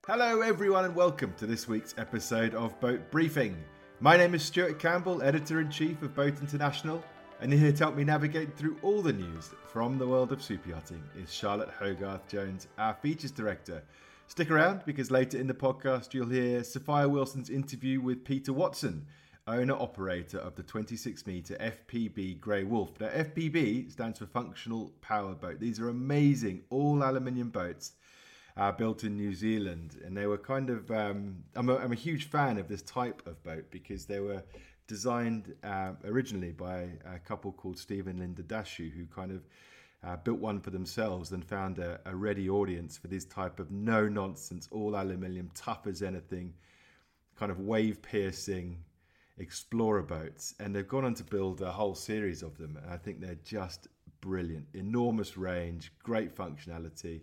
Hello everyone and welcome to this week's episode of Boat Briefing. My name is Stuart Campbell, Editor-in-Chief of Boat International, and here to help me navigate through all the news from the world of super yachting is Charlotte Hogarth-Jones, our Features Director. Stick around because later in the podcast you'll hear Sophia Wilson's interview with Peter Watson, owner-operator of the 26-metre FPB Grey Wolf. Now FPB stands for Functional Power Boat. These are amazing all-aluminium boats built in New Zealand, and they were kind of I'm a huge fan of this type of boat because they were designed originally by a couple called Steve and Linda Dashu, who kind of built one for themselves and found a ready audience for this type of no-nonsense all aluminium, tough as anything, kind of wave piercing explorer boats, and they've gone on to build a whole series of them, and I think they're just brilliant. Enormous range, great functionality.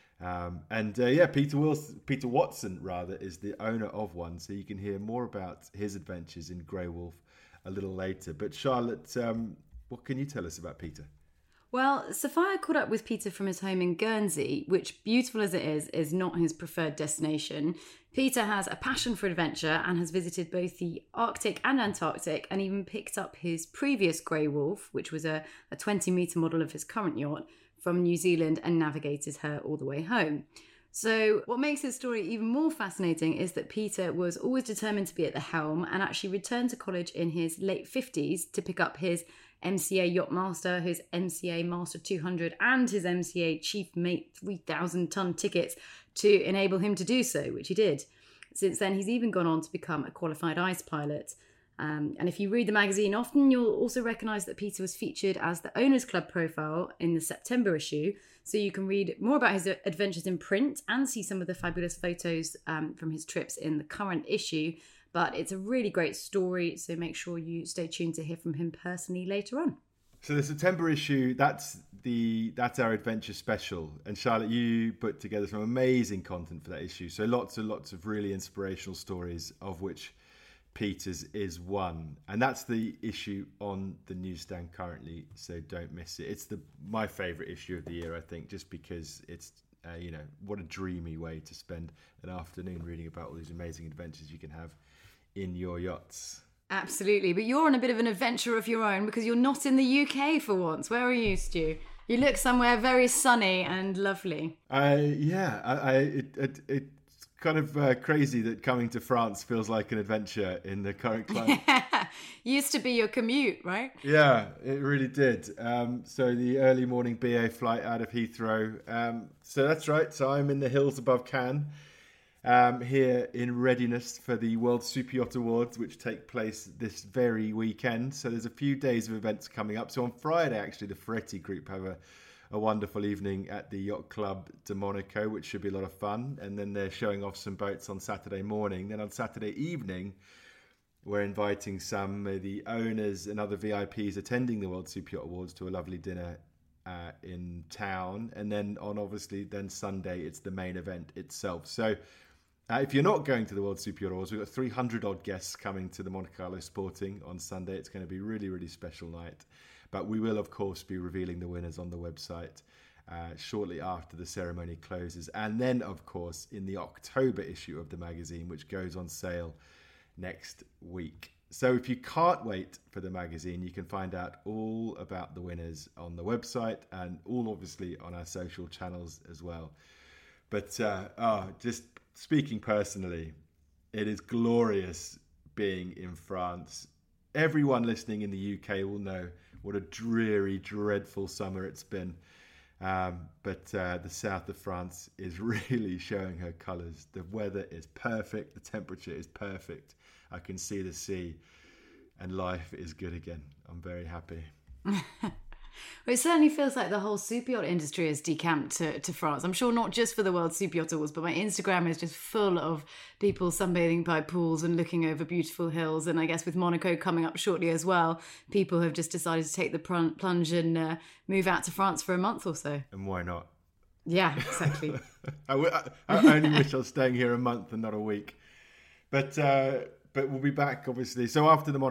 Peter Watson is the owner of one, so you can hear more about his adventures in Grey Wolf a little later. But Charlotte, what can you tell us about Peter? Well, Sophia caught up with Peter from his home in Guernsey, which, beautiful as it is not his preferred destination. Peter has a passion for adventure and has visited both the Arctic and Antarctic, and even picked up his previous Grey Wolf, which was a 20-metre model of his current yacht, from New Zealand and navigated her all the way home. So what makes his story even more fascinating is that Peter was always determined to be at the helm and actually returned to college in his late 50s to pick up his MCA Yacht Master, his MCA Master 200 and his MCA Chief Mate 3,000-ton tickets to enable him to do so, which he did. Since then, he's even gone on to become a qualified ice pilot. And if you read the magazine often, you'll also recognise that Peter was featured as the Owners Club profile in the September issue. So you can read more about his adventures in print and see some of the fabulous photos from his trips in the current issue. But it's a really great story, so make sure you stay tuned to hear from him personally later on. So the September issue, that's our adventure special. And Charlotte, you put together some amazing content for that issue. So lots and lots of really inspirational stories, of which Peter's is one, and that's the issue on the newsstand currently, so don't miss it. It's my favourite issue of the year, I think, just because it's what a dreamy way to spend an afternoon reading about all these amazing adventures you can have in your yachts. Absolutely, but you're on a bit of an adventure of your own because you're not in the UK for once. Where are you, Stu? You look somewhere very sunny and lovely. It's kind of crazy that coming to France feels like an adventure in the current climate. Used to be your commute, right? Yeah, it really did. So the early morning BA flight out of Heathrow. So that's right. So I'm in the hills above Cannes, here in readiness for the World Super Yacht Awards, which take place this very weekend. So there's a few days of events coming up. So on Friday, actually, the Ferretti Group have a wonderful evening at the Yacht Club de Monaco, which should be a lot of fun. And then they're showing off some boats on Saturday morning. Then on Saturday evening, we're inviting some of the owners and other VIPs attending the World Super Yacht Awards to a lovely dinner in town. And then then Sunday, it's the main event itself. So if you're not going to the World Super Yacht Awards, we've got 300 odd guests coming to the Monte Carlo Sporting on Sunday. It's going to be a really, really special night. But we will, of course, be revealing the winners on the website shortly after the ceremony closes. And then, of course, in the October issue of the magazine, which goes on sale next week. So if you can't wait for the magazine, you can find out all about the winners on the website and all obviously on our social channels as well. But just speaking personally, it is glorious being in France. Everyone listening in the UK will know what a dreary, dreadful summer it's been. But the south of France is really showing her colours. The weather is perfect. The temperature is perfect. I can see the sea and life is good again. I'm very happy. Well, it certainly feels like the whole super yacht industry has decamped to France. I'm sure not just for the World Super Yacht Awards, but my Instagram is just full of people sunbathing by pools and looking over beautiful hills. And I guess with Monaco coming up shortly as well, people have just decided to take the plunge and move out to France for a month or so. And why not? Yeah, exactly. I only wish I was staying here a month and not a week. But we'll be back, obviously. So after the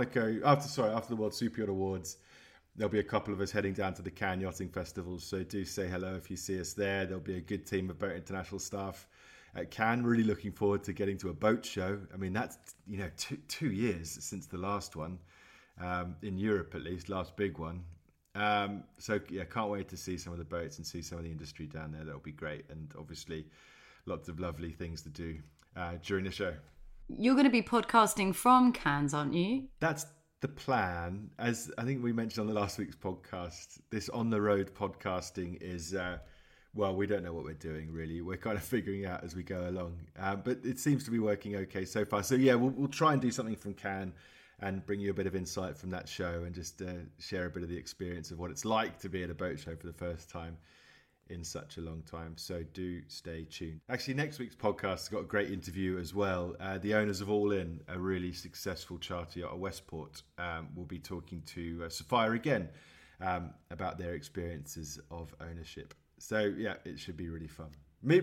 World Super Yacht Awards, there'll be a couple of us heading down to the Cannes Yachting Festival, so do say hello if you see us there. There'll be a good team of Boat International staff at Cannes. Really looking forward to getting to a boat show. I mean, that's, 2 years since the last one, in Europe at least, last big one. So yeah, can't wait to see some of the boats and see some of the industry down there. That'll be great. And obviously lots of lovely things to do during the show. You're going to be podcasting from Cannes, aren't you? That's the plan. As I think we mentioned on the last week's podcast, this on the road podcasting is, we don't know what we're doing really. We're kind of figuring out as we go along. But it seems to be working okay so far. So yeah, we'll try and do something from Cannes and bring you a bit of insight from that show and just share a bit of the experience of what it's like to be at a boat show for the first time in such a long time. So do stay tuned. Actually, next week's podcast has got a great interview as well. The owners of All In, a really successful charter yacht at Westport, will be talking to Sapphire again about their experiences of ownership. So yeah, it should be really fun.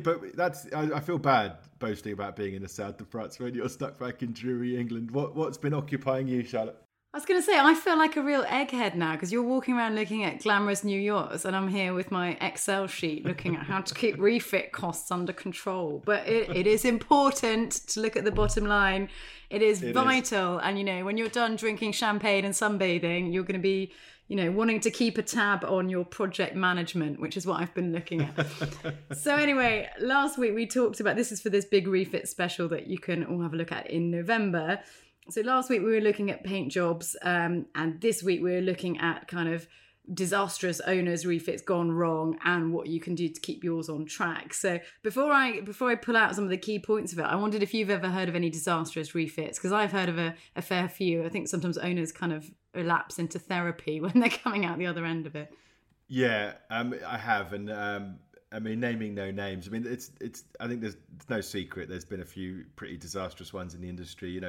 I feel bad boasting about being in the south of France when you're stuck back in dreary England. What's been occupying you, Charlotte? I was going to say, I feel like a real egghead now because you're walking around looking at glamorous new yachts and I'm here with my Excel sheet looking at how to keep refit costs under control. But it is important to look at the bottom line. It is vital. And, when you're done drinking champagne and sunbathing, you're going to be, wanting to keep a tab on your project management, which is what I've been looking at. So anyway, last week we talked about, this is for this big refit special that you can all have a look at in November. So last week we were looking at paint jobs, and this week we're looking at kind of disastrous owners refits gone wrong and what you can do to keep yours on track. So before I pull out some of the key points of it, I wondered if you've ever heard of any disastrous refits, because I've heard of a fair few. I think sometimes owners kind of relapse into therapy when they're coming out the other end of it. Yeah, I have, and naming no names. I mean, it's. I think there's no secret. There's been a few pretty disastrous ones in the industry.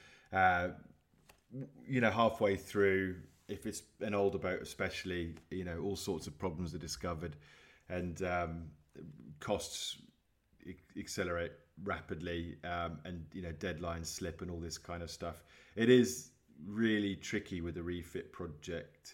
Halfway through, if it's an older boat especially, all sorts of problems are discovered and costs accelerate rapidly, and deadlines slip and all this kind of stuff. It is really tricky with a refit project,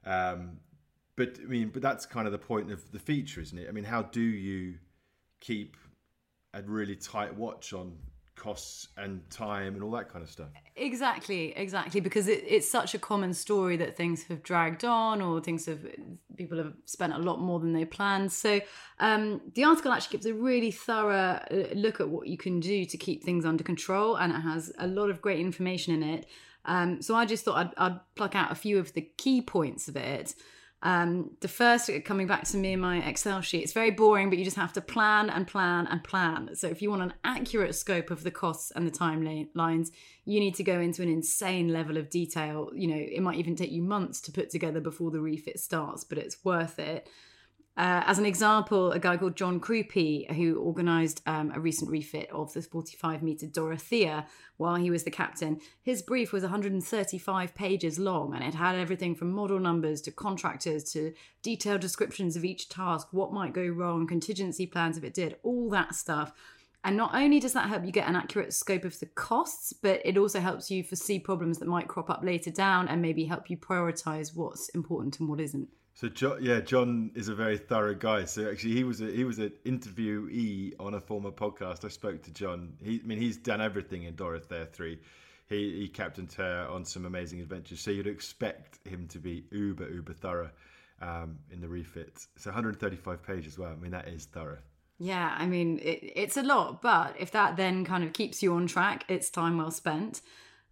but that's kind of the point of the feature, isn't it? I mean, how do you keep a really tight watch on costs and time and all that kind of stuff? Exactly, because it's such a common story that things have dragged on or people have spent a lot more than they planned. So the article actually gives a really thorough look at what you can do to keep things under control, and it has a lot of great information in it. So I just thought I'd pluck out a few of the key points of it. The first, coming back to me and my Excel sheet, it's very boring, but you just have to plan and plan and plan. So if you want an accurate scope of the costs and the timelines, you need to go into an insane level of detail. It might even take you months to put together before the refit starts, but it's worth it. As an example, a guy called John Krupe, who organised a recent refit of the 45-metre Dorothea while he was the captain, his brief was 135 pages long, and it had everything from model numbers to contractors to detailed descriptions of each task, what might go wrong, contingency plans if it did, all that stuff. And not only does that help you get an accurate scope of the costs, but it also helps you foresee problems that might crop up later down and maybe help you prioritise what's important and what isn't. So John is a very thorough guy. So actually, he was an interviewee on a former podcast. I spoke to John. He's done everything in Dorothea 3. He captained her on some amazing adventures. So you'd expect him to be uber thorough in the refit. So 135 pages as well. That is thorough. Yeah, it's a lot, but if that then kind of keeps you on track, it's time well spent.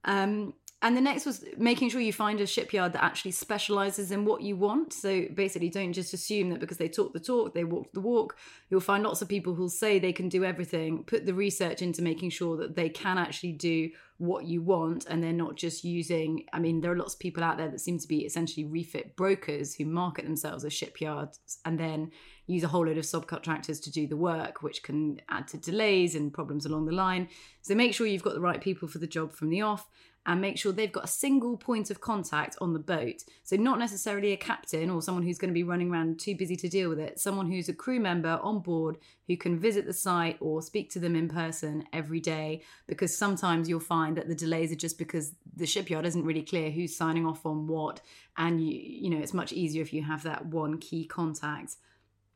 And the next was making sure you find a shipyard that actually specialises in what you want. So basically, don't just assume that because they talk the talk, they walk the walk. You'll find lots of people who'll say they can do everything. Put the research into making sure that they can actually do what you want, and they're not just using... there are lots of people out there that seem to be essentially refit brokers who market themselves as shipyards and then use a whole load of subcontractors to do the work, which can add to delays and problems along the line. So make sure you've got the right people for the job from the off, and make sure they've got a single point of contact on the boat. So not necessarily a captain or someone who's going to be running around too busy to deal with it. Someone who's a crew member on board who can visit the site or speak to them in person every day, because sometimes you'll find that the delays are just because the shipyard isn't really clear who's signing off on what, and you know it's much easier if you have that one key contact.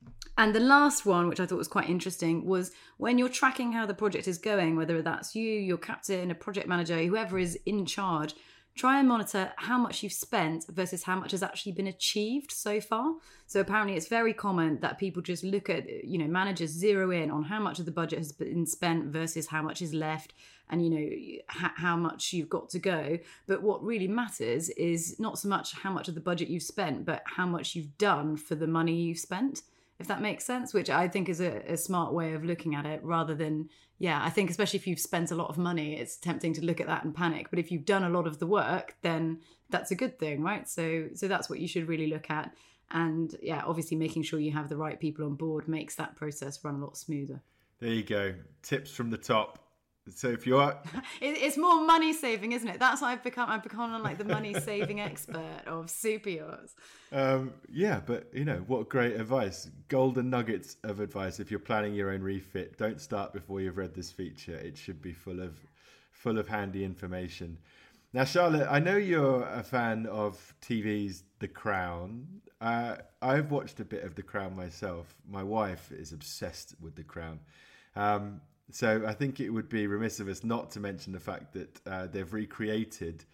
And the last one, which I thought was quite interesting, was when you're tracking how the project is going, whether that's you, your captain, a project manager, whoever is in charge, try and monitor how much you've spent versus how much has actually been achieved so far. So apparently it's very common that people just look at, managers zero in on how much of the budget has been spent versus how much is left and, how much you've got to go. But what really matters is not so much how much of the budget you've spent, but how much you've done for the money you've spent, if that makes sense, which I think is a smart way of looking at it rather than, I think especially if you've spent a lot of money, it's tempting to look at that and panic. But if you've done a lot of the work, then that's a good thing, right? So that's what you should really look at. And obviously making sure you have the right people on board makes that process run a lot smoother. There you go. Tips from the top. So if you're... it's more money saving, isn't it? That's what I've become like the money saving expert of super yachts. But what great advice. Golden nuggets of advice. If you're planning your own refit, don't start before you've read this feature. It should be full of handy information. Now, Charlotte, I know you're a fan of TV's The Crown. I've watched a bit of The Crown myself. My wife is obsessed with The Crown. So I think it would be remiss of us not to mention the fact that they've recreated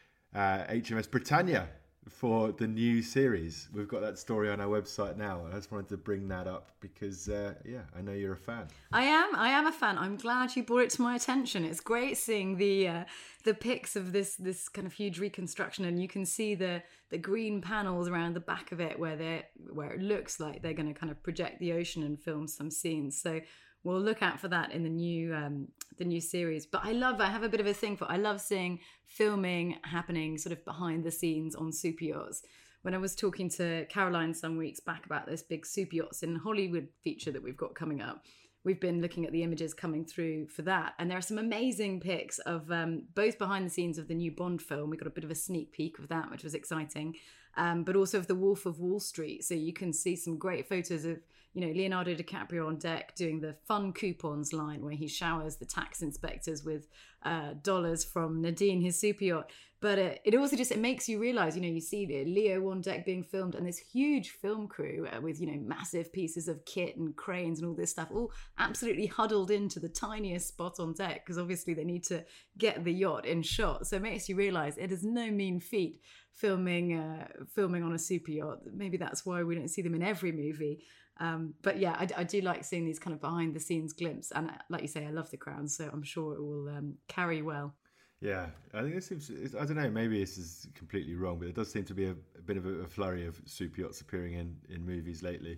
HMS Britannia for the new series. We've got that story on our website now. I just wanted to bring that up because, I know you're a fan. I am a fan. I'm glad you brought it to my attention. It's great seeing the pics of this kind of huge reconstruction, and you can see the green panels around the back of it where it looks like they're going to kind of project the ocean and film some scenes. So we'll look out for that in the new series. But I have a bit of a thing I love seeing filming happening sort of behind the scenes on super yachts. When I was talking to Caroline some weeks back about this big super yachts in Hollywood feature that we've got coming up, we've been looking at the images coming through for that. And there are some amazing pics of both behind the scenes of the new Bond film. We got a bit of a sneak peek of that, which was exciting. But also of the Wolf of Wall Street. So you can see some great photos of, Leonardo DiCaprio on deck doing the fun coupons line where he showers the tax inspectors with dollars from Nadine, his super yacht. But it also it makes you realise, you see the Leo on deck being filmed and this huge film crew with, massive pieces of kit and cranes and all this stuff, all absolutely huddled into the tiniest spot on deck because obviously they need to get the yacht in shot. So it makes you realise it is no mean feat filming on a super yacht. Maybe that's why we don't see them in every movie. But I do like seeing these kind of behind the scenes glimpses. And like you say, I love The Crown, so I'm sure it will carry well. Yeah, I think it seems, I don't know, maybe this is completely wrong, but there does seem to be a bit of a flurry of super yachts appearing in movies lately.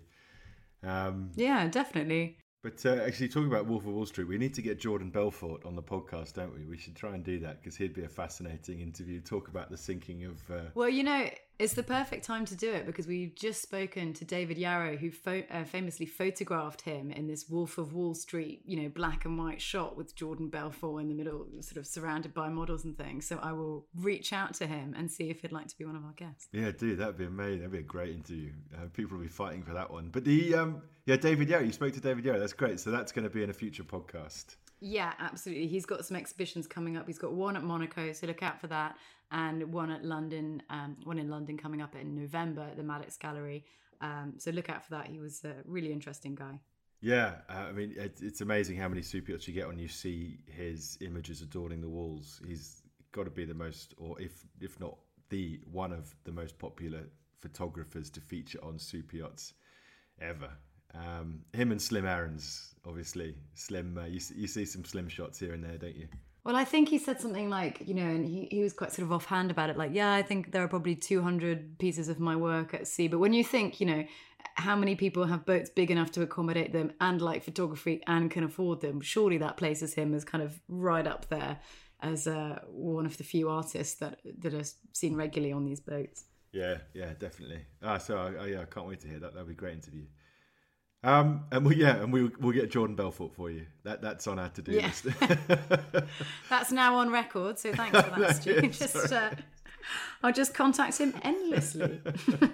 Yeah, definitely. But actually, talking about Wolf of Wall Street, we need to get Jordan Belfort on the podcast, don't we? We should try and do that because he'd be a fascinating interview. Talk about the sinking of... Well, it's the perfect time to do it because we've just spoken to David Yarrow, who famously photographed him in this Wolf of Wall Street, black and white shot with Jordan Belfort in the middle, sort of surrounded by models and things. So I will reach out to him and see if he'd like to be one of our guests. Yeah, dude, that'd be amazing. That'd be a great interview. People will be fighting for that one. But David Yarrow, you spoke to David Yarrow. That's great. So that's going to be in a future podcast. Yeah, absolutely. He's got some exhibitions coming up. He's got one at Monaco, so look out for that, and one in London coming up in November at the Maddox Gallery. So look out for that. He was a really interesting guy. Yeah, it's amazing how many super yachts you get when you see his images adorning the walls. He's got to be the most, or if not the one of the most popular photographers to feature on super yachts ever. Him and Slim Aarons, obviously. Slim, you see some Slim shots here and there, don't you? Well, I think he said something like, and he was quite sort of offhand about it, like, yeah, I think there are probably 200 pieces of my work at sea. But when you think, how many people have boats big enough to accommodate them and like photography and can afford them, surely that places him as kind of right up there as one of the few artists that are seen regularly on these boats. Yeah, definitely. I can't wait to hear that. That'll be a great interview. We'll get Jordan Belfort for you. That's on our to-do list. That's now on record. So thanks for that, Stu. I'll just contact him endlessly.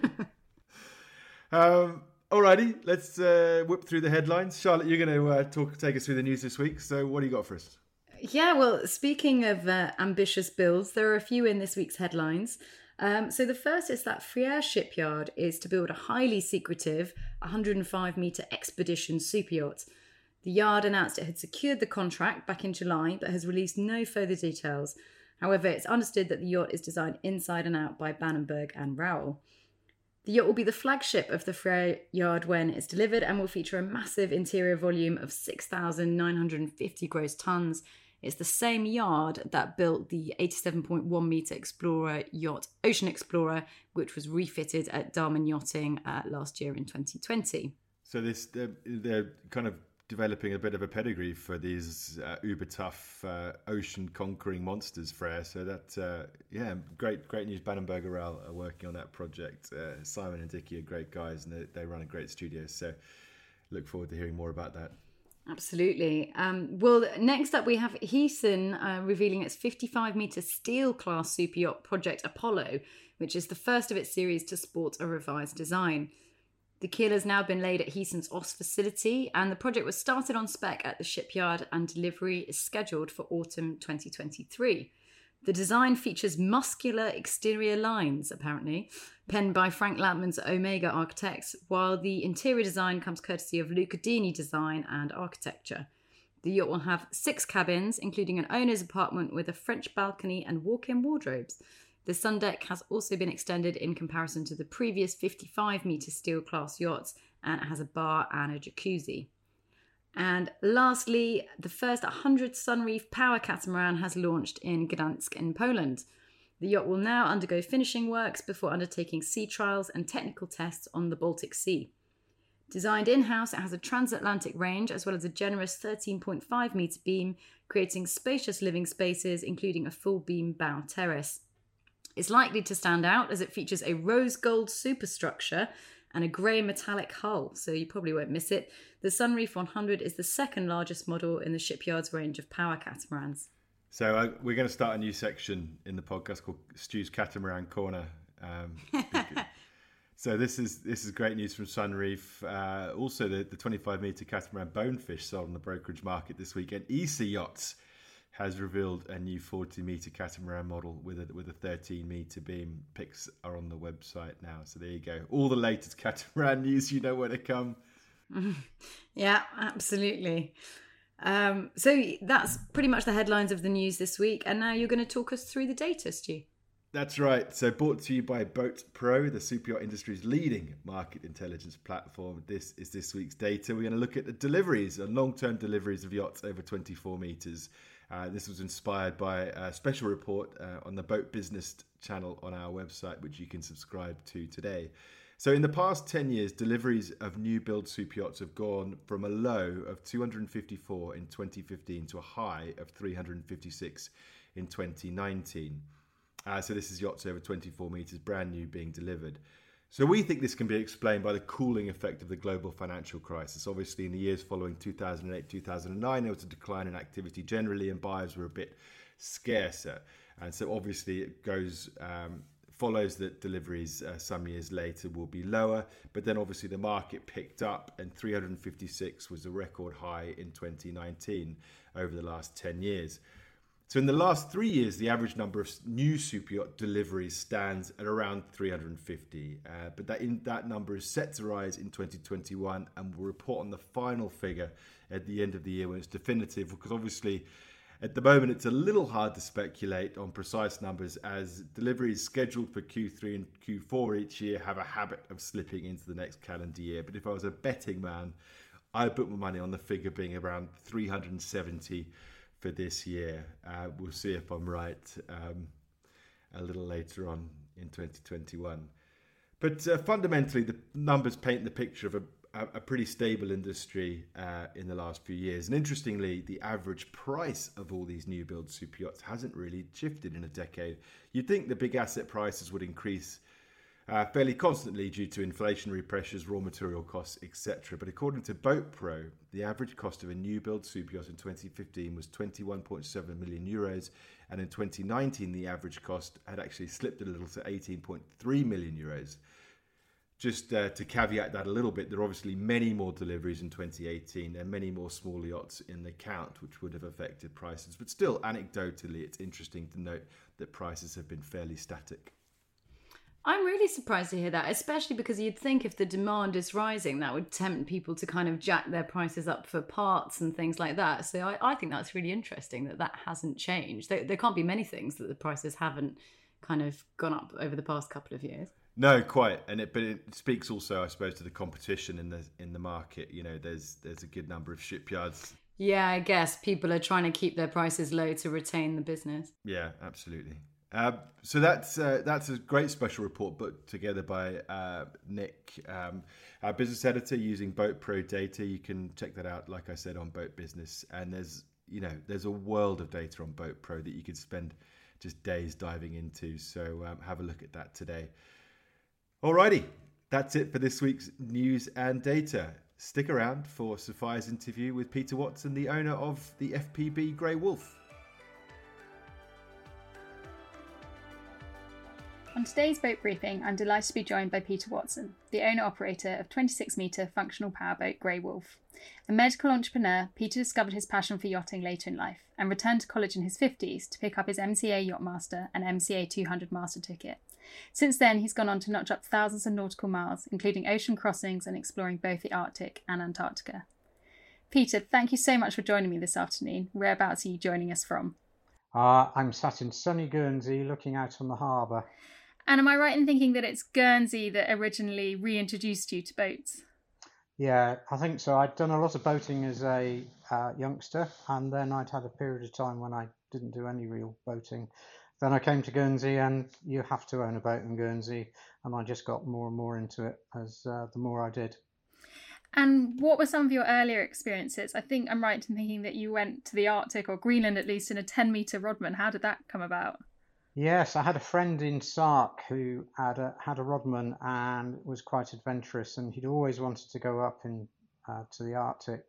Alrighty, let's whip through the headlines. Charlotte, you're going to take us through the news this week. So what do you got for us? Yeah, well, speaking of ambitious builds, there are a few in this week's headlines. So the first is that Friere Shipyard is to build a highly secretive 105-metre expedition superyacht. The yard announced it had secured the contract back in July, but has released no further details. However, it's understood that the yacht is designed inside and out by Bannenberg and Rowell. The yacht will be the flagship of the Friere yard when it's delivered and will feature a massive interior volume of 6,950 gross tonnes. It's the same yard that built the 87.1 metre Explorer yacht Ocean Explorer, which was refitted at Damen Yachting last year in 2020. So they're kind of developing a bit of a pedigree for these uber tough ocean conquering monsters, Frere. So that great news. Bannenberg Rowell are working on that project. Simon and Dickie are great guys, and they run a great studio. So look forward to hearing more about that. Absolutely. Well, next up we have Heeson revealing its 55-metre steel class super yacht project Apollo, which is the first of its series to sport a revised design. The keel has now been laid at Heeson's Oss facility, and the project was started on spec at the shipyard, and delivery is scheduled for autumn 2023. The design features muscular exterior lines, apparently, penned by Frank Lampman's Omega Architects, while the interior design comes courtesy of Luca Dini Design and Architecture. The yacht will have 6 cabins, including an owner's apartment with a French balcony and walk-in wardrobes. The sun deck has also been extended in comparison to the previous 55-metre steel class yachts, and it has a bar and a jacuzzi. And lastly, the first 100 Sunreef power catamaran has launched in Gdansk in Poland. The yacht will now undergo finishing works before undertaking sea trials and technical tests on the Baltic Sea. Designed in-house, it has a transatlantic range as well as a generous 13.5 metre beam, creating spacious living spaces, including a full beam bow terrace. It's likely to stand out as it features a rose gold superstructure and a grey metallic hull, so you probably won't miss it. The Sunreef 100 is the second largest model in the shipyard's range of power catamarans. So we're going to start a new section in the podcast called Stu's Catamaran Corner. So this is great news from Sunreef. Also, the 25-metre catamaran Bonefish sold on the brokerage market this week, and ESA Yachts has revealed a new 40-metre catamaran model with a 13-metre beam. Pics are on the website now, so there you go. All the latest catamaran news, you know where to come. Yeah, absolutely. So that's pretty much the headlines of the news this week, and now you're going to talk us through the data, Stu. That's right. So brought to you by Boat Pro, the super yacht industry's leading market intelligence platform. This is this week's data. We're going to look at the deliveries and long-term deliveries of yachts over 24 metres. This was inspired by a special report on the Boat Business channel on our website, which you can subscribe to today. So in the past 10 years, deliveries of new build super yachts have gone from a low of 254 in 2015 to a high of 356 in 2019. So this is yachts over 24 metres, brand new, being delivered. So we think this can be explained by the cooling effect of the global financial crisis. Obviously, in the years following 2008, 2009, there was a decline in activity generally, and buyers were a bit scarcer. And so obviously it follows that deliveries some years later will be lower. But then obviously the market picked up, and 356 was a record high in 2019 over the last 10 years. So in the last 3 years, the average number of new super yacht deliveries stands at around 350. But that number is set to rise in 2021, and we'll report on the final figure at the end of the year when it's definitive, because obviously at the moment it's a little hard to speculate on precise numbers, as deliveries scheduled for Q3 and Q4 each year have a habit of slipping into the next calendar year. But if I was a betting man, I'd put my money on the figure being around 370 for this year. We'll see if I'm right a little later on in 2021. But fundamentally, the numbers paint the picture of a pretty stable industry in the last few years. And interestingly, the average price of all these new build super yachts hasn't really shifted in a decade. You'd think the big asset prices would increase fairly constantly due to inflationary pressures, raw material costs, etc. But according to Boat Pro, the average cost of a new build super yacht in 2015 was 21.7 million euros, and in 2019 the average cost had actually slipped a little to 18.3 million euros. Just to caveat that a little bit, there are obviously many more deliveries in 2018 and many more small yachts in the count, which would have affected prices. But still, anecdotally, it's interesting to note that prices have been fairly static. I'm really surprised to hear that, especially because you'd think if the demand is rising, that would tempt people to kind of jack their prices up for parts and things like that. So I think that's really interesting that hasn't changed. There can't be many things that the prices haven't kind of gone up over the past couple of years. No, quite, but it speaks also, I suppose, to the competition in the market. You know, there's a good number of shipyards. Yeah, I guess people are trying to keep their prices low to retain the business. Yeah, absolutely. So that's a great special report put together by Nick, our business editor, using Boat Pro data. You can check that out, like I said, on Boat Business. And there's a world of data on Boat Pro that you could spend just days diving into. So have a look at that today. Alrighty, that's it for this week's news and data. Stick around for Sophia's interview with Peter Watson, the owner of the FPB Grey Wolf. On today's boat briefing, I'm delighted to be joined by Peter Watson, the owner-operator of 26-metre functional powerboat Grey Wolf. A medical entrepreneur, Peter discovered his passion for yachting later in life and returned to college in his 50s to pick up his MCA Yachtmaster and MCA 200 master ticket. Since then, he's gone on to notch up thousands of nautical miles, including ocean crossings and exploring both the Arctic and Antarctica. Peter, thank you so much for joining me this afternoon. Whereabouts are you joining us from? I'm sat in sunny Guernsey looking out on the harbour. And am I right in thinking that it's Guernsey that originally reintroduced you to boats? Yeah, I think so. I'd done a lot of boating as a youngster, and then I'd had a period of time when I didn't do any real boating. Then I came to Guernsey, and you have to own a boat in Guernsey, and I just got more and more into it as the more I did. And what were some of your earlier experiences? I think I'm right in thinking that you went to the Arctic, or Greenland at least, in a 10-metre Rodman. How did that come about? Yes, I had a friend in Sark who had a Rodman and was quite adventurous, and he'd always wanted to go up to the Arctic.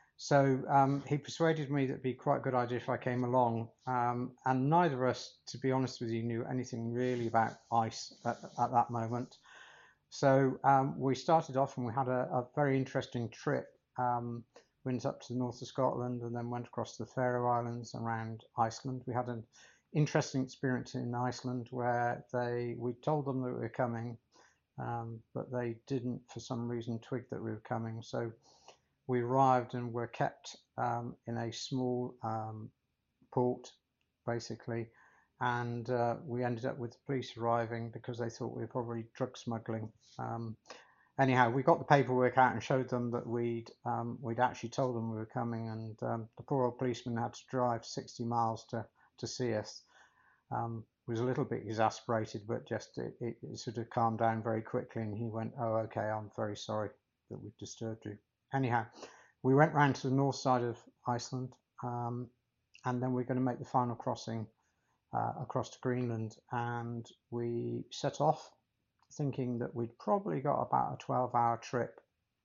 So he persuaded me that it'd be quite a good idea if I came along. And neither of us, to be honest with you, knew anything really about ice at that moment. So we started off and we had a very interesting trip. Went up to the north of Scotland and then went across the Faroe Islands around Iceland. We had an interesting experience in Iceland where we told them that we were coming, but they didn't for some reason twig that we were coming. So we arrived and were kept in a small port, basically, and we ended up with the police arriving because they thought we were probably drug smuggling. Anyhow, we got the paperwork out and showed them that we'd actually told them we were coming, and the poor old policeman had to drive 60 miles to see us. Was a little bit exasperated, but just it sort of calmed down very quickly, and he went, "Oh, okay, I'm very sorry that we've disturbed you." Anyhow, we went round to the north side of Iceland, and then we're going to make the final crossing across to Greenland, and we set off thinking that we'd probably got about a 12-hour trip.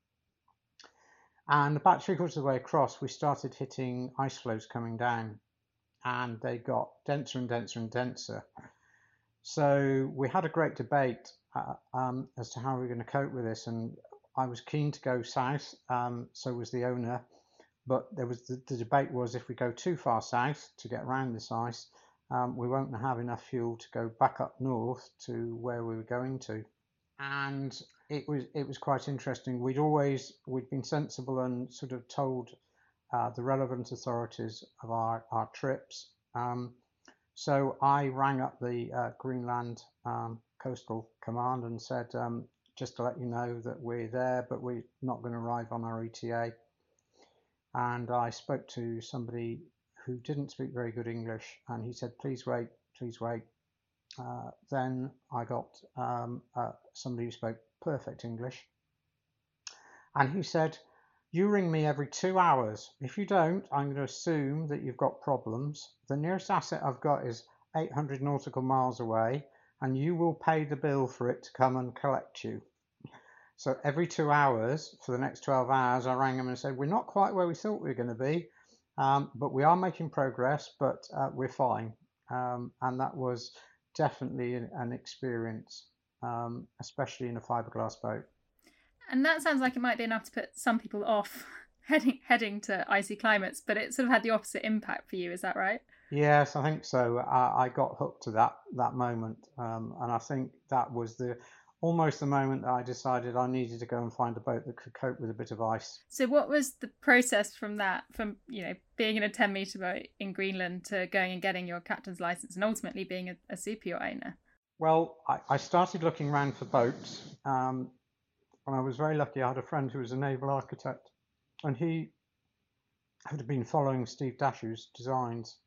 And about 3/4 of the way across, we started hitting ice floes coming down, and they got denser and denser and denser. So we had a great debate as to how we were going to cope with this, and I was keen to go south, so was the owner, but there was the debate was if we go too far south to get around this ice, we won't have enough fuel to go back up north to where we were going to. And it was quite interesting. We'd been sensible and sort of told the relevant authorities of our trips. So I rang up the Greenland Coastal Command and said, just to let you know that we're there, but we're not going to arrive on our ETA. And I spoke to somebody who didn't speak very good English, and he said, please wait, please wait. Then I got somebody who spoke perfect English, and he said, you ring me every 2 hours. If you don't, I'm going to assume that you've got problems. The nearest asset I've got is 800 nautical miles away, and you will pay the bill for it to come and collect you. So every 2 hours for the next 12 hours, I rang him and said, we're not quite where we thought we were going to be, but we are making progress, but we're fine. And that was definitely an experience, especially in a fiberglass boat. And that sounds like it might be enough to put some people off heading to icy climates, but it sort of had the opposite impact for you, is that right? Yes, I think so. I got hooked to that moment, and I think that was the almost the moment that I decided I needed to go and find a boat that could cope with a bit of ice. So what was the process from that, from being in a 10-meter boat in Greenland to going and getting your captain's license and ultimately being a super yacht owner? Well, I started looking around for boats, and I was very lucky. I had a friend who was a naval architect, and he had been following Steve Dashu's designs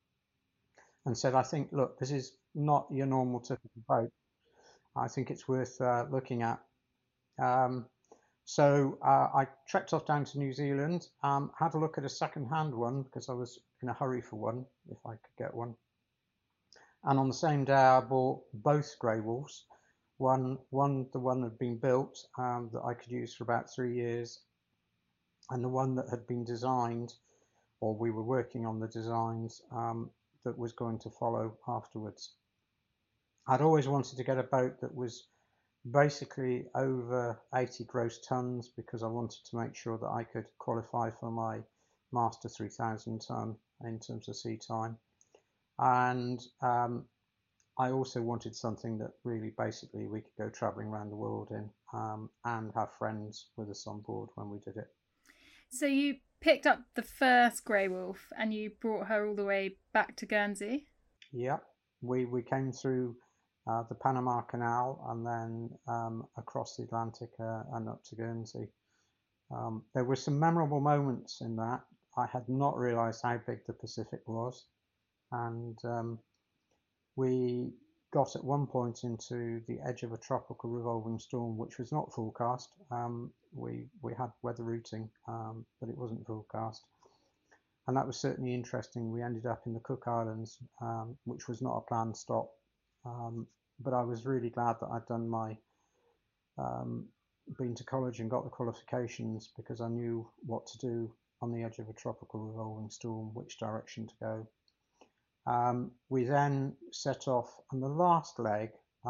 and said, "I think, look, this is not your normal typical boat. I think it's worth looking at." Um, So I trekked off down to New Zealand, had a look at a second-hand one because I was in a hurry for one, if I could get one. And on the same day, I bought both grey wolves. The one that had been built that I could use for about 3 years, and the one that had been designed, or we were working on the designs that was going to follow afterwards. I'd always wanted to get a boat that was basically over 80 gross tons because I wanted to make sure that I could qualify for my Master 3000 ton in terms of sea time. And I also wanted something that really basically we could go traveling around the world in and have friends with us on board when we did it. So you picked up the first grey wolf and you brought her all the way back to Guernsey? Yeah, we came through the Panama Canal and then across the Atlantic and up to Guernsey. There were some memorable moments in that. I had not realised how big the Pacific was, and we got at one point into the edge of a tropical revolving storm, which was not forecast. We had weather routing, but it wasn't forecast, and that was certainly interesting. We ended up in the Cook Islands, which was not a planned stop, but I was really glad that I'd done my been to college and got the qualifications because I knew what to do on the edge of a tropical revolving storm, which direction to go. We then set off on the last leg.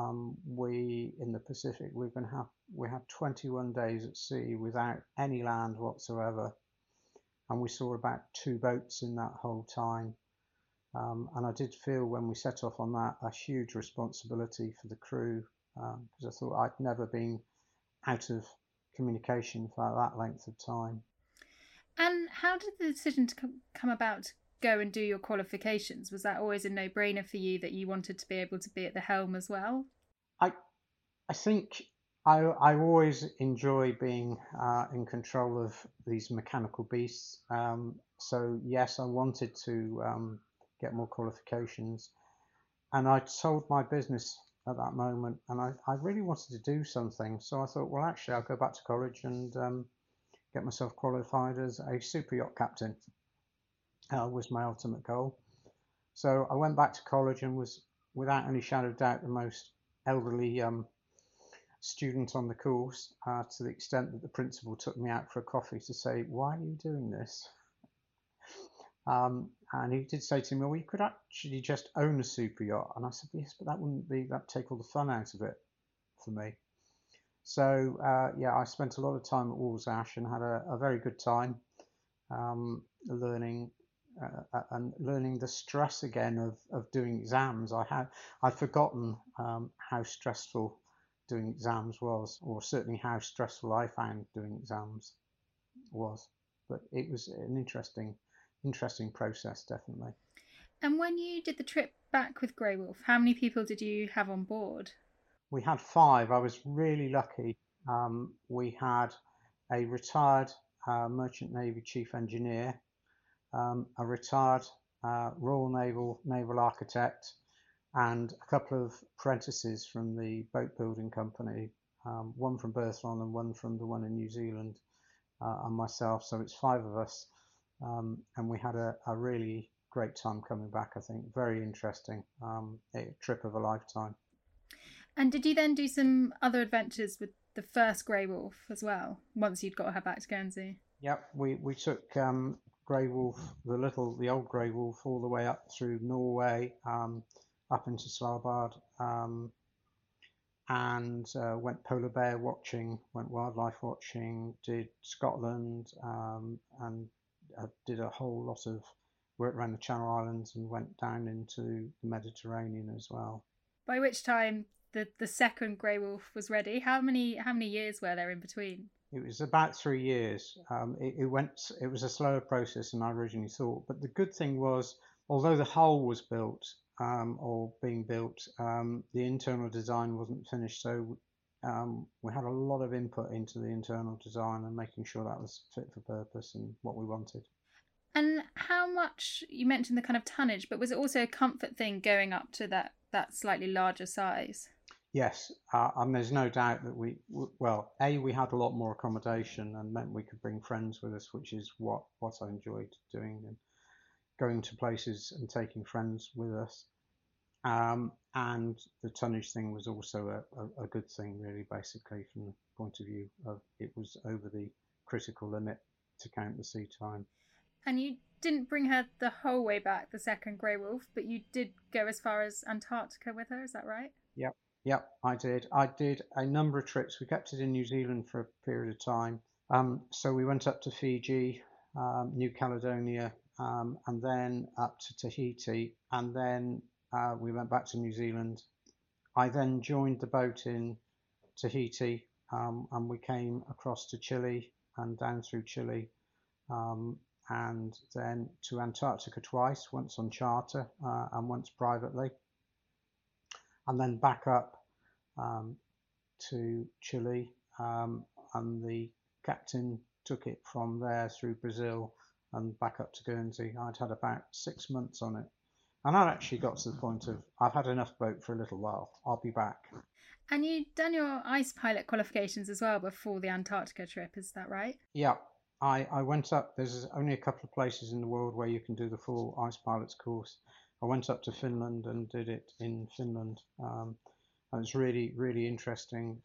We in the Pacific. We had 21 days at sea without any land whatsoever, and we saw about 2 boats in that whole time. And I did feel when we set off on that a huge responsibility for the crew because I thought I'd never been out of communication for that length of time. And how did the decision to come about to go and do your qualifications? Was that always a no-brainer for you that you wanted to be able to be at the helm as well? I I think I always enjoy being in control of these mechanical beasts. So yes, I wanted to get more qualifications, and I sold my business at that moment, and I really wanted to do something. So I thought, well, actually, I'll go back to college and get myself qualified as a super yacht captain. Was my ultimate goal. So I went back to college and was, without any shadow of doubt, the most elderly student on the course, to the extent that the principal took me out for a coffee to say, "Why are you doing this?" And he did say to me, "Well, you could actually just own a super yacht." And I said, "Yes, but that'd take all the fun out of it for me." So yeah, I spent a lot of time at Walsash and had a very good time learning and learning the stress again of doing exams. I'd forgotten how stressful doing exams was, or certainly how stressful I found doing exams was. But it was an interesting process, definitely. And when you did the trip back with Grey Wolf, how many people did you have on board? We had 5. I was really lucky. We had a retired Merchant Navy chief engineer, a retired Royal Naval architect, and a couple of apprentices from the boat building company, one from Berthlon and one from the one in New Zealand, and myself. So it's 5 of us, and we had a really great time coming back. I think very interesting, a trip of a lifetime. And did you then do some other adventures with the first Grey Wolf as well, once you'd got her back to Guernsey? Yep, we took Grey Wolf, the old Grey Wolf, all the way up through Norway, up into Svalbard, and went polar bear watching, went wildlife watching, did Scotland, and did a whole lot of worked around the Channel Islands and went down into the Mediterranean as well. By which time the second Grey Wolf was ready. How many years were there in between? It was about 3 years. It was a slower process than I originally thought. But the good thing was, although the hull was built or being built, the internal design wasn't finished. So we had a lot of input into the internal design and making sure that was fit for purpose and what we wanted. And how much, you mentioned the kind of tonnage, but was it also a comfort thing going up to that slightly larger size? Yes, and there's no doubt that we had a lot more accommodation and meant we could bring friends with us, which is what I enjoyed doing, and going to places and taking friends with us. And the tonnage thing was also a good thing, really, basically, from the point of view of it was over the critical limit to count the sea time. And you didn't bring her the whole way back, the second Grey Wolf, but you did go as far as Antarctica with her, is that right? Yep, I did. I did a number of trips. We kept it in New Zealand for a period of time. So we went up to Fiji, New Caledonia, and then up to Tahiti, and then we went back to New Zealand. I then joined the boat in Tahiti, and we came across to Chile and down through Chile, and then to Antarctica twice, once on charter and once privately, and then back up to Chile, and the captain took it from there through Brazil and back up to Guernsey. I'd had about 6 months on it, and I'd actually got to the point of, I've had enough boat for a little while, I'll be back. And you'd done your ice pilot qualifications as well before the Antarctica trip, is that right? Yeah, I went up. There's only a couple of places in the world where you can do the full ice pilot's course. I went up to Finland and did it in Finland. And it's really, really interesting.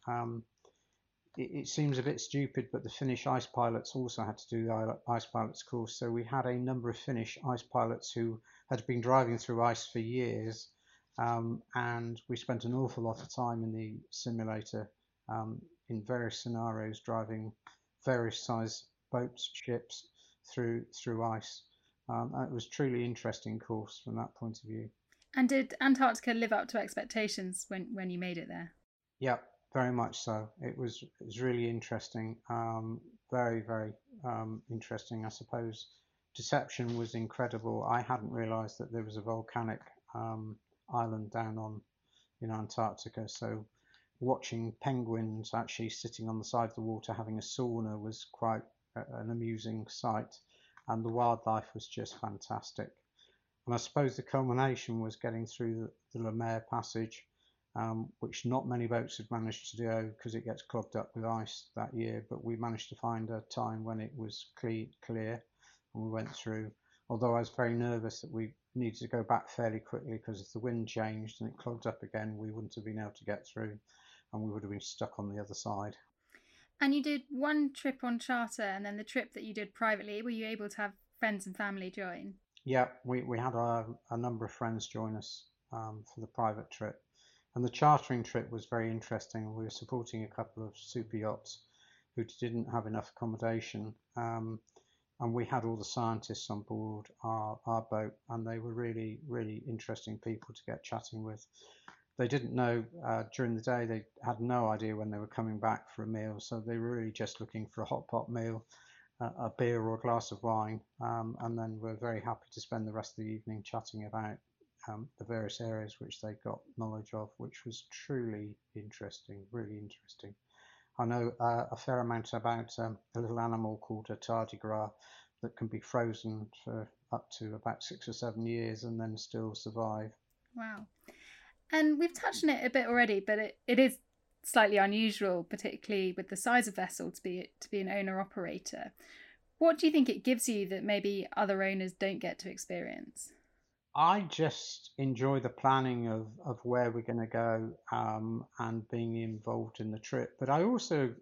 It seems a bit stupid, but the Finnish ice pilots also had to do the ice pilot's course. So we had a number of Finnish ice pilots who had been driving through ice for years. And we spent an awful lot of time in the simulator in various scenarios, driving various size boats, ships through ice. It was a truly interesting course from that point of view. And did Antarctica live up to expectations when you made it there? Yeah, very much so. It was really interesting. Very, very interesting, I suppose. Deception was incredible. I hadn't realised that there was a volcanic island down in Antarctica. So watching penguins actually sitting on the side of the water having a sauna was quite an amusing sight, and the wildlife was just fantastic. And I suppose the culmination was getting through the Lemaire Passage, which not many boats had managed to do because it gets clogged up with ice that year, but we managed to find a time when it was clear and we went through, although I was very nervous that we needed to go back fairly quickly because if the wind changed and it clogged up again, we wouldn't have been able to get through and we would have been stuck on the other side. And you did one trip on charter, and then the trip that you did privately, were you able to have friends and family join? Yeah, we had a number of friends join us for the private trip. And the chartering trip was very interesting. We were supporting a couple of super yachts who didn't have enough accommodation. And we had all the scientists on board our boat, and they were really, really interesting people to get chatting with. They didn't know during the day, they had no idea when they were coming back for a meal, so they were really just looking for a hot pot meal, a beer or a glass of wine, and then were very happy to spend the rest of the evening chatting about the various areas which they got knowledge of, which was truly interesting, really interesting. I know a fair amount about a little animal called a tardigrade that can be frozen for up to about 6 or 7 years and then still survive. Wow. And we've touched on it a bit already, but it is slightly unusual, particularly with the size of vessel, to be an owner-operator. What do you think it gives you that maybe other owners don't get to experience? I just enjoy the planning of where we're going to go and being involved in the trip. But I also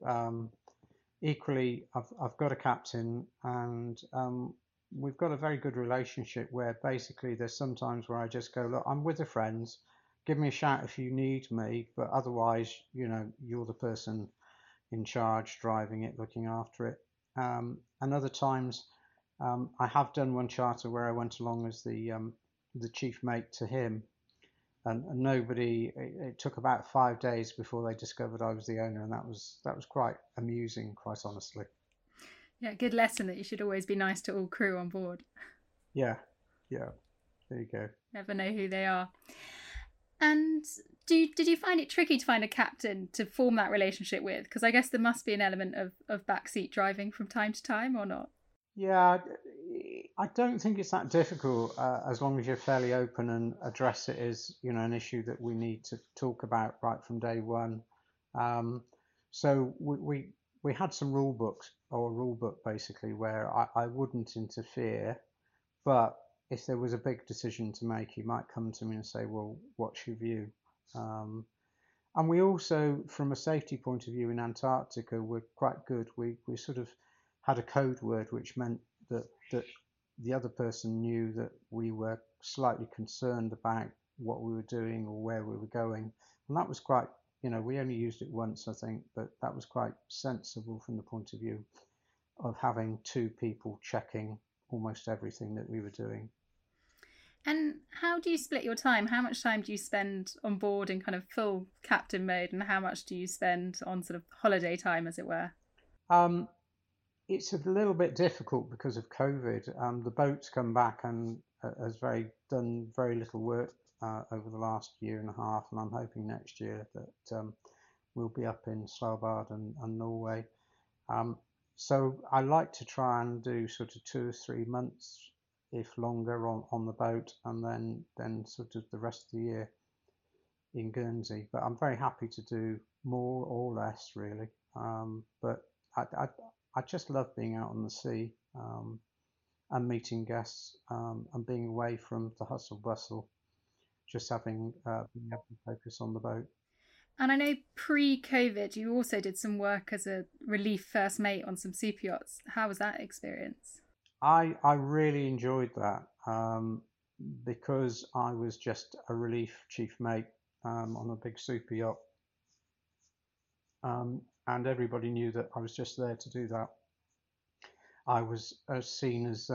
equally, I've got a captain, and we've got a very good relationship where basically there's sometimes where I just go, look, I'm with the friends. Give me a shout if you need me, but otherwise, you're the person in charge, driving it, looking after it. And other times, I have done one charter where I went along as the chief mate to him, and nobody. It took about 5 days before they discovered I was the owner, and that was quite amusing, quite honestly. Yeah, good lesson that you should always be nice to all crew on board. Yeah. There you go. Never know who they are. And did you find it tricky to find a captain to form that relationship with? Because I guess there must be an element of backseat driving from time to time, or not? Yeah, I don't think it's that difficult as long as you're fairly open and address it as an issue that we need to talk about right from day one. So we had some rule books or a rule book basically where I wouldn't interfere, but if there was a big decision to make, he might come to me and say, "Well, what's your view?" And we also, from a safety point of view in Antarctica, we're quite good. We sort of had a code word which meant that the other person knew that we were slightly concerned about what we were doing or where we were going. And that was quite, we only used it once, I think, but that was quite sensible from the point of view of having two people checking almost everything that we were doing. And how do you split your time? How much time do you spend on board in kind of full captain mode, and how much do you spend on sort of holiday time, as it were? It's a little bit difficult because of COVID. The boat's come back and has done very little work over the last year and a half, and I'm hoping next year that we'll be up in Svalbard and Norway. So I like to try and do sort of 2 or 3 months, if longer, on the boat, and then sort of the rest of the year in Guernsey. But I'm very happy to do more or less, really. But I just love being out on the sea and meeting guests and being away from the hustle bustle, just having being able to focus on the boat. And I know pre-COVID, you also did some work as a relief first mate on some super yachts. How was that experience? I really enjoyed that because I was just a relief chief mate on a big super yacht. And everybody knew that I was just there to do that. I was seen as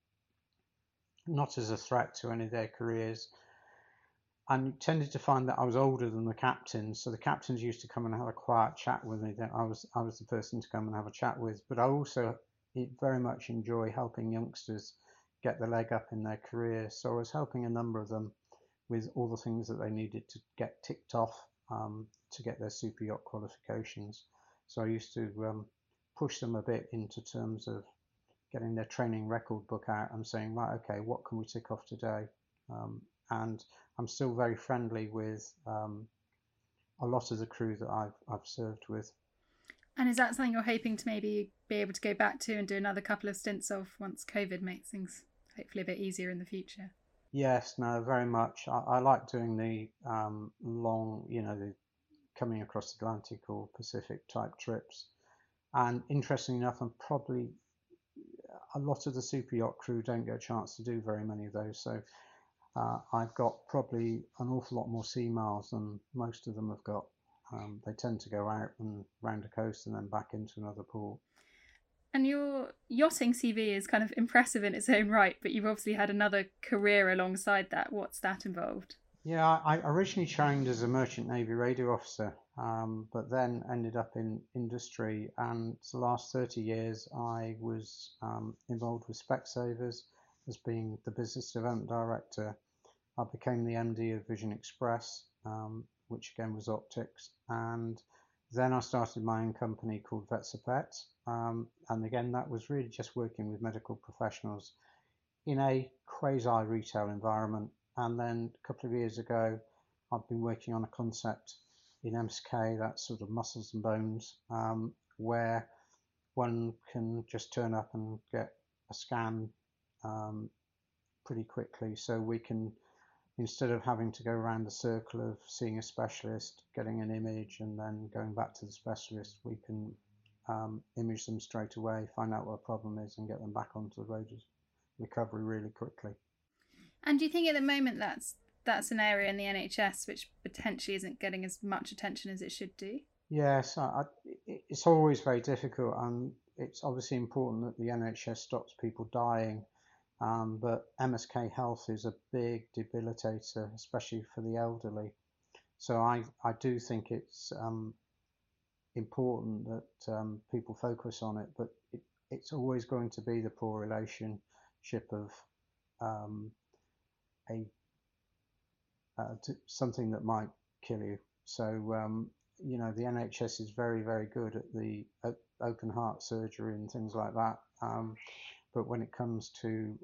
not as a threat to any of their careers, and tended to find that I was older than the captains. So the captains used to come and have a quiet chat with me. Then I was the person to come and have a chat with. But I also very much enjoy helping youngsters get the leg up in their career. So I was helping a number of them with all the things that they needed to get ticked off to get their super yacht qualifications. So I used to push them a bit into terms of getting their training record book out and saying, right, okay, what can we tick off today? And I'm still very friendly with a lot of the crew that I've served with. And is that something you're hoping to maybe be able to go back to and do another couple of stints of once COVID makes things hopefully a bit easier in the future? Yes, no, very much. I like doing the long, the coming across the Atlantic or Pacific type trips. And interestingly enough, and probably a lot of the super yacht crew don't get a chance to do very many of those. So I've got probably an awful lot more sea miles than most of them have got. They tend to go out and round the coast and then back into another port. And your yachting CV is kind of impressive in its own right, but you've obviously had another career alongside that. What's that involved? Yeah, I originally trained as a merchant navy radio officer, but then ended up in industry. And for the last 30 years, I was involved with Specsavers as being the business development director. I became the MD of Vision Express, which again was optics. And then I started my own company called Vetsapet. And again, that was really just working with medical professionals in a quasi-retail environment. And then a couple of years ago, I've been working on a concept in MSK, that's sort of muscles and bones, where one can just turn up and get a scan pretty quickly. So we can, instead of having to go around the circle of seeing a specialist, getting an image, and then going back to the specialist, we can image them straight away, find out what the problem is, and get them back onto the road of recovery really quickly. And do you think at the moment that's an area in the NHS which potentially isn't getting as much attention as it should do? Yes, it's always very difficult, and it's obviously important that the NHS stops people dying, but MSK Health is a big debilitator, especially for the elderly. So I do think it's important that people focus on it, but it's always going to be the poor relationship of something that might kill you. So the NHS is very, very good at the open heart surgery and things like that. But when it comes to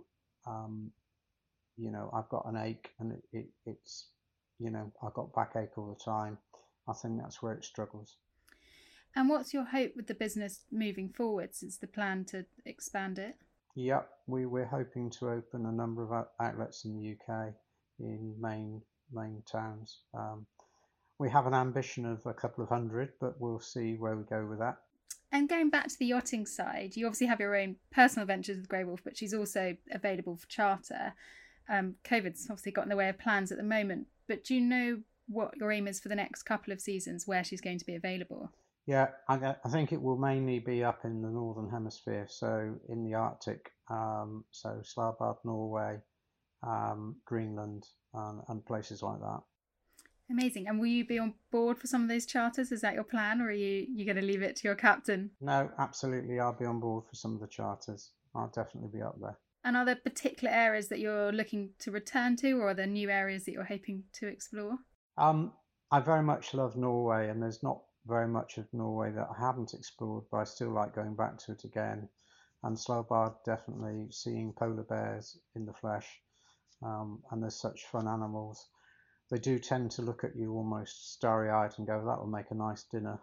I've got an ache and it's I've got backache all the time, I think that's where it struggles. And what's your hope with the business moving forwards? Is the plan to expand it? Yep, we're hoping to open a number of outlets in the UK in main towns. We have an ambition of a couple of hundred, but we'll see where we go with that. And going back to the yachting side, you obviously have your own personal ventures with Grey Wolf, but she's also available for charter. COVID's obviously got in the way of plans at the moment, but do you know what your aim is for the next couple of seasons, where she's going to be available? Yeah, I think it will mainly be up in the Northern Hemisphere, so in the Arctic, so Svalbard, Norway, Greenland, and places like that. Amazing. And will you be on board for some of those charters? Is that your plan, or are you going to leave it to your captain? No, absolutely. I'll be on board for some of the charters. I'll definitely be up there. And are there particular areas that you're looking to return to, or are there new areas that you're hoping to explore? I very much love Norway, and there's not very much of Norway that I haven't explored, but I still like going back to it again. And Svalbard, definitely seeing polar bears in the flesh, and there's such fun animals. They do tend to look at you almost starry-eyed and go, "That will make a nice dinner."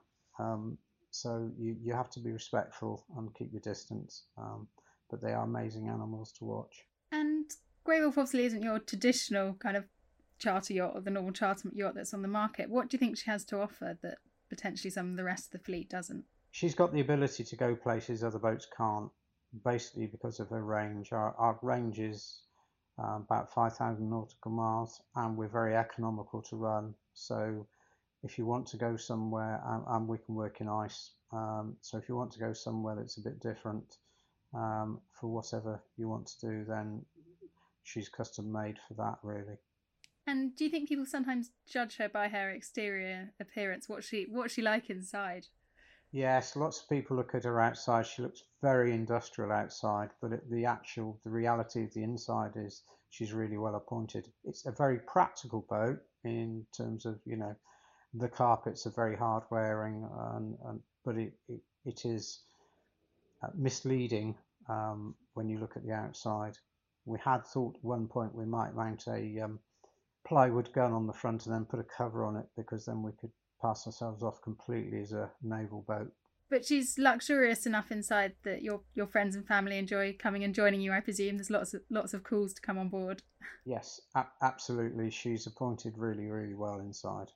So you have to be respectful and keep your distance. But they are amazing animals to watch. And Grey Wolf obviously isn't your traditional kind of charter yacht or the normal charter yacht that's on the market. What do you think she has to offer that potentially some of the rest of the fleet doesn't? She's got the ability to go places other boats can't, basically because of her range. Our range is about 5,000 nautical miles, and we're very economical to run. So if you want to go somewhere, and we can work in ice, so if you want to go somewhere that's a bit different for whatever you want to do, then she's custom made for that, really. And do you think people sometimes judge her by her exterior appearance? What's she like inside? Yes, lots of people look at her outside. She looks very industrial outside, but the reality of the inside is she's really well appointed. It's a very practical boat in terms of, the carpets are very hard wearing, but it is misleading when you look at the outside. We had thought at one point we might mount a plywood gun on the front and then put a cover on it, because then we could pass ourselves off completely as a naval boat. But she's luxurious enough inside that your friends and family enjoy coming and joining you, I presume. There's lots of calls to come on board. Yes, absolutely. She's appointed really, really well inside.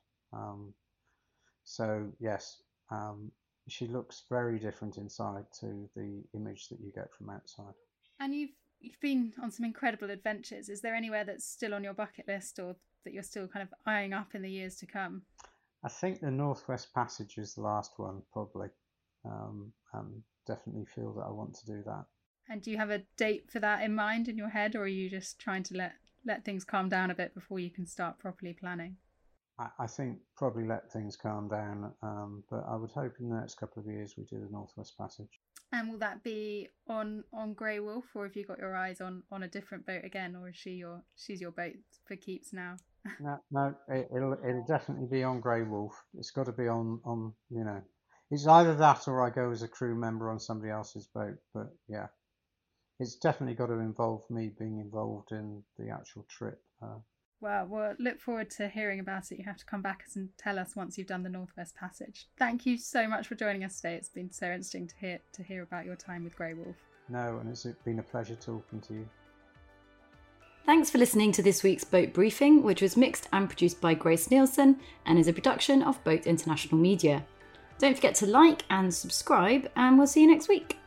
So yes, she looks very different inside to the image that you get from outside. And you've been on some incredible adventures. Is there anywhere that's still on your bucket list, or that you're still kind of eyeing up in the years to come? I think the Northwest Passage is the last one, probably. Definitely feel that I want to do that. And do you have a date for that in mind in your head, or are you just trying to let things calm down a bit before you can start properly planning? I think probably let things calm down, but I would hope in the next couple of years we do the Northwest Passage. And will that be on Grey Wolf, or have you got your eyes on a different boat again, or is she's your boat for keeps now? No, it'll definitely be on Grey Wolf. It's got to be on it's either that or I go as a crew member on somebody else's boat. But yeah, it's definitely got to involve me being involved in the actual trip. Well, we'll look forward to hearing about it. You have to come back and tell us once you've done the Northwest Passage. Thank you so much for joining us today. It's been so interesting to hear about your time with Grey Wolf. No, and it's been a pleasure talking to you. Thanks for listening to this week's Boat Briefing, which was mixed and produced by Grace Nielsen and is a production of Boat International Media. Don't forget to like and subscribe, and we'll see you next week.